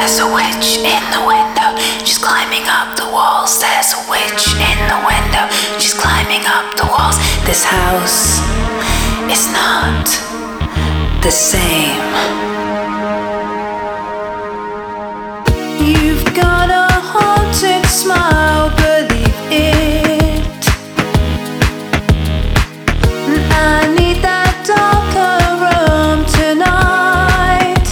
There's a witch in the window. She's climbing up the walls. There's a witch in the window. She's climbing up the walls. This house is not the same. You've got a haunted smile, believe it. I need that darker room tonight.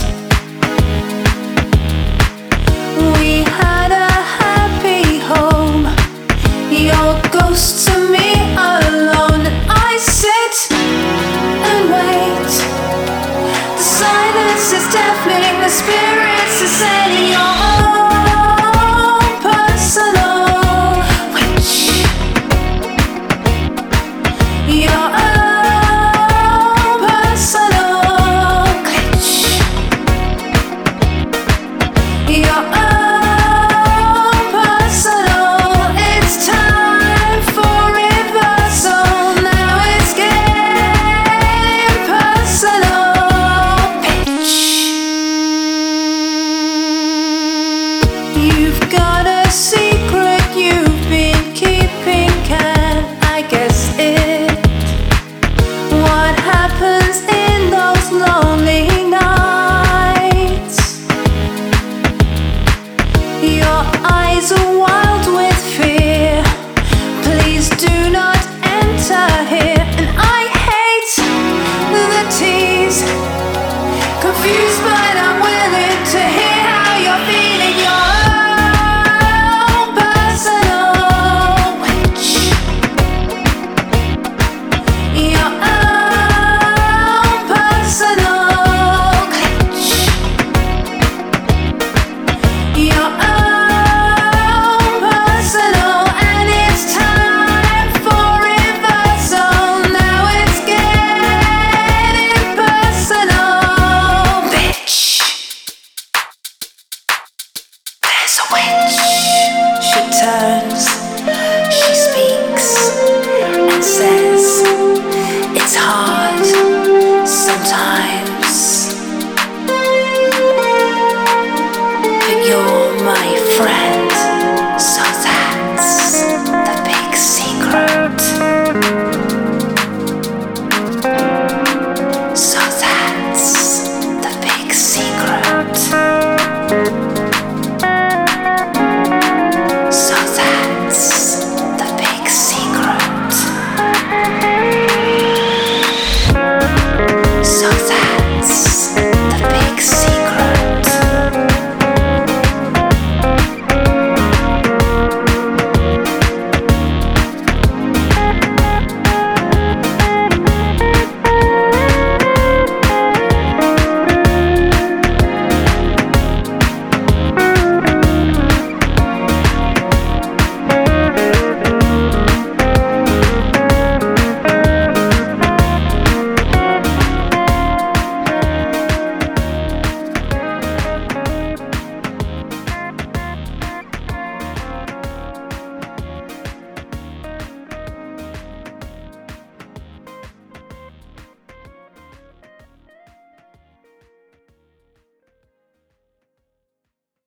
We had a happy home. Your ghost to me alone, and I sit and wait. The silence is deafening, the spirits are saying your own personal witch. Your own personal glitch. Your own personal. It's time for reversal. Now it's getting personal, bitch. You've got a secret you've been keeping, can I guess it? What happens in those lonely nights? Your eyes are wild with fear. Please do not enter here. And I hate the tease. Confused, but I'm willing to hear how you're feeling. Your own personal witch. Your own personal glitch. Your own personal, and it's time for reversal. Now it's getting personal, bitch. There's a witch. She turns, she speaks, and says, it's hard sometimes, but you're my friend, so that's the big secret. So that's the big secret.